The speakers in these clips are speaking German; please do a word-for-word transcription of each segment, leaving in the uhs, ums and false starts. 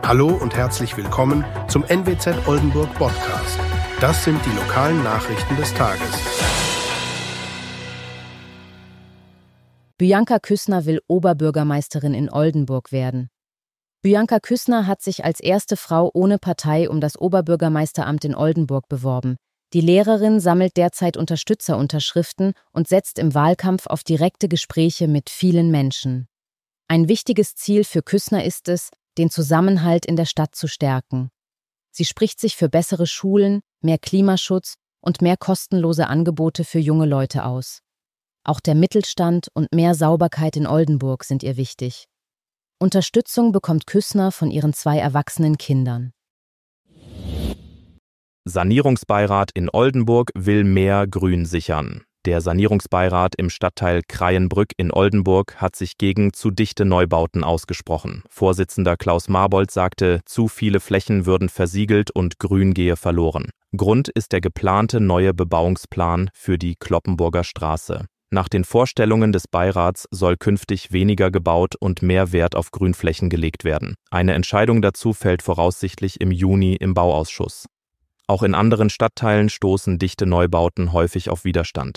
Hallo und herzlich willkommen zum N W Z Oldenburg Podcast. Das sind die lokalen Nachrichten des Tages. Bianca Küssner will Oberbürgermeisterin in Oldenburg werden. Bianca Küssner hat sich als erste Frau ohne Partei um das Oberbürgermeisteramt in Oldenburg beworben. Die Lehrerin sammelt derzeit Unterstützerunterschriften und setzt im Wahlkampf auf direkte Gespräche mit vielen Menschen. Ein wichtiges Ziel für Küssner ist es, den Zusammenhalt in der Stadt zu stärken. Sie spricht sich für bessere Schulen, mehr Klimaschutz und mehr kostenlose Angebote für junge Leute aus. Auch der Mittelstand und mehr Sauberkeit in Oldenburg sind ihr wichtig. Unterstützung bekommt Küssner von ihren zwei erwachsenen Kindern. Sanierungsbeirat in Oldenburg will mehr Grün sichern. Der Sanierungsbeirat im Stadtteil Kreienbrück in Oldenburg hat sich gegen zu dichte Neubauten ausgesprochen. Vorsitzender Klaus Marbold sagte, zu viele Flächen würden versiegelt und Grün gehe verloren. Grund ist der geplante neue Bebauungsplan für die Cloppenburger Straße. Nach den Vorstellungen des Beirats soll künftig weniger gebaut und mehr Wert auf Grünflächen gelegt werden. Eine Entscheidung dazu fällt voraussichtlich im Juni im Bauausschuss. Auch in anderen Stadtteilen stoßen dichte Neubauten häufig auf Widerstand.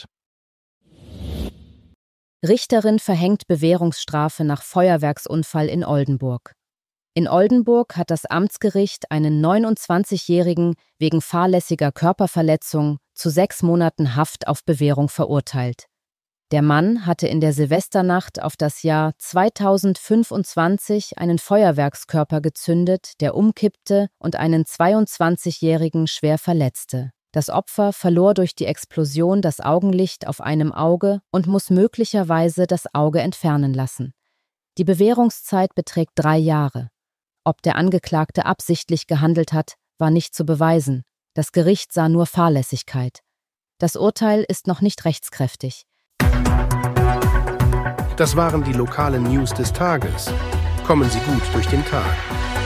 Richterin verhängt Bewährungsstrafe nach Feuerwerksunfall in Oldenburg. In Oldenburg hat das Amtsgericht einen neunundzwanzigjährigen wegen fahrlässiger Körperverletzung zu sechs Monaten Haft auf Bewährung verurteilt. Der Mann hatte in der Silvesternacht auf das Jahr zweitausendfünfundzwanzig einen Feuerwerkskörper gezündet, der umkippte und einen zweiundzwanzigjährigen schwer verletzte. Das Opfer verlor durch die Explosion das Augenlicht auf einem Auge und muss möglicherweise das Auge entfernen lassen. Die Bewährungszeit beträgt drei Jahre. Ob der Angeklagte absichtlich gehandelt hat, war nicht zu beweisen. Das Gericht sah nur Fahrlässigkeit. Das Urteil ist noch nicht rechtskräftig. Das waren die lokalen News des Tages. Kommen Sie gut durch den Tag.